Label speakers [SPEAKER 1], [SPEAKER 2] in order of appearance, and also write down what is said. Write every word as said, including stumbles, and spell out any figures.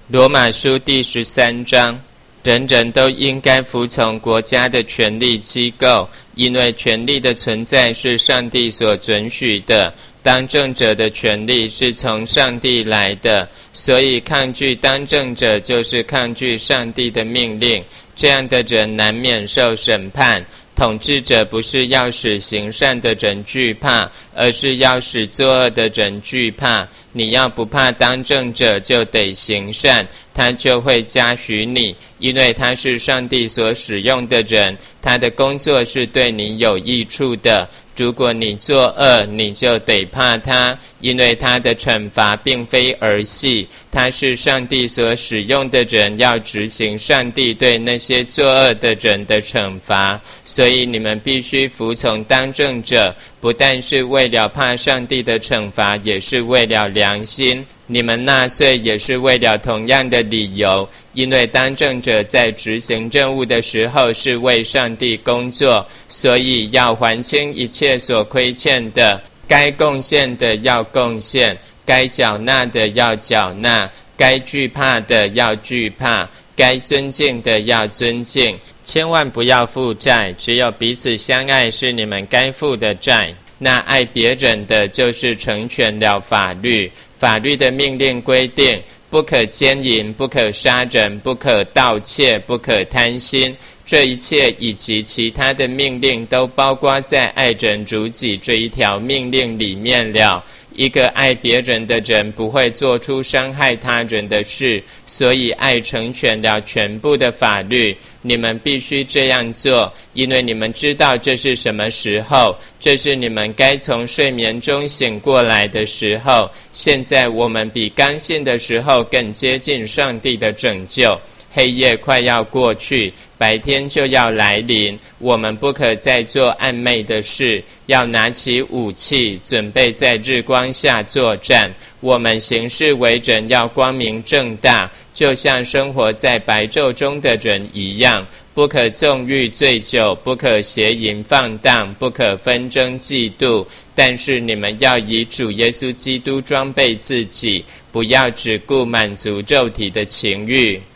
[SPEAKER 1] 罗马书第十三章，人人都应该服从国家的权力机构，因为权力的存在是上帝所准许的，当政者的权力是从上帝来的，所以抗拒当政者就是抗拒上帝的命令，这样的人难免受审判。统治者不是要使行善的人惧怕，而是要使作恶的人惧怕。你要不怕当政者，就得行善，他就会嘉许你，因为他是上帝所使用的人，他的工作是对你有益处的。如果你作恶，你就得怕他，因为他的惩罚并非儿戏，他是上帝所使用的人，要执行上帝对那些作恶的人的惩罚。所以你们必须服从当政者，不但是为了怕上帝的惩罚，也是为了良心。你们纳税也是为了同样的理由，因为当政者在执行任务的时候是为上帝工作，所以要还清一切所亏欠的，该贡献的要贡献，该缴纳的要缴纳，该惧怕的要惧怕，该尊敬的要尊敬。千万不要负债，只有彼此相爱是你们该负的债。那爱别人的就是成全了法律。法律的命令规定，不可奸淫，不可杀人，不可盗窃，不可贪心。这一切以及其他的命令都包括在爱人如己这一条命令里面了。一个爱别人的人不会做出伤害他人的事，所以爱成全了全部的法律。你们必须这样做，因为你们知道这是什么时候，这是你们该从睡眠中醒过来的时候。现在我们比刚信的时候更接近上帝的拯救。黑夜快要过去，白天就要来临，我们不可再做暗昧的事，要拿起武器，准备在日光下作战。我们行事为人要光明正大，就像生活在白昼中的人一样，不可纵欲醉酒，不可邪淫放荡，不可纷争嫉妒。但是你们要以主耶稣基督装备自己，不要只顾满足肉体的情欲。